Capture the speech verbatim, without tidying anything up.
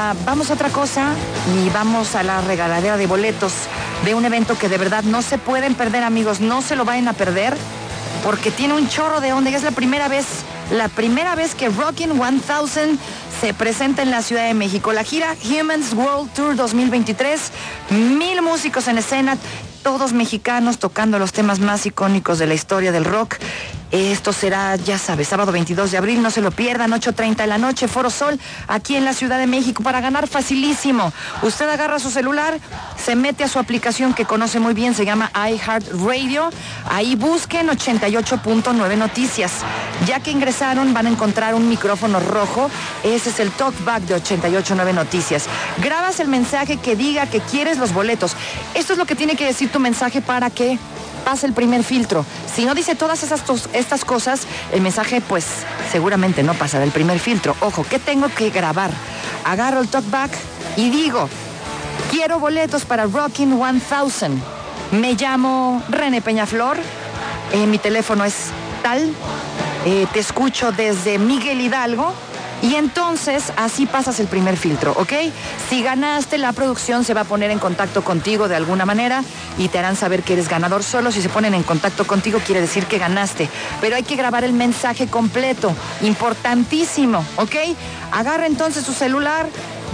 Oiga, vamos a otra cosa y vamos a la regaladera de boletos de un evento que de verdad no se pueden perder, amigos. No se lo vayan a perder porque tiene un chorro de onda y es la primera vez, la primera vez que Rockin' mil se presenta en la Ciudad de México. La gira Humans World Tour dos mil veintitrés, mil músicos en escena, todos mexicanos tocando los temas más icónicos de la historia del rock. Esto será, ya sabes, sábado veintidós de abril, no se lo pierdan, ocho treinta de la noche, Foro Sol, aquí en la Ciudad de México. Para ganar, facilísimo. Usted agarra su celular, se mete a su aplicación que conoce muy bien, se llama iHeartRadio. Ahí busquen ochenta y ocho punto nueve Noticias. Ya que ingresaron, van a encontrar un micrófono rojo. Ese es el talkback de ochenta y ocho punto nueve Noticias. Grabas el mensaje que diga que quieres los boletos. Esto es lo que tiene que decir tu mensaje para que pasa el primer filtro. Si no dice todas esas tos, estas cosas, el mensaje pues seguramente no pasará el primer filtro. Ojo, ¿qué tengo que grabar? Agarro el talkback y digo, quiero boletos para Rockin' mil. Me llamo René Peñaflor, eh, mi teléfono es tal, eh, te escucho desde Miguel Hidalgo. Y entonces, así pasas el primer filtro, ¿ok? Si ganaste, la producción se va a poner en contacto contigo de alguna manera y te harán saber que eres ganador. Solo si se ponen en contacto contigo quiere decir que ganaste. Pero hay que grabar el mensaje completo, importantísimo, ¿ok? Agarra entonces su celular,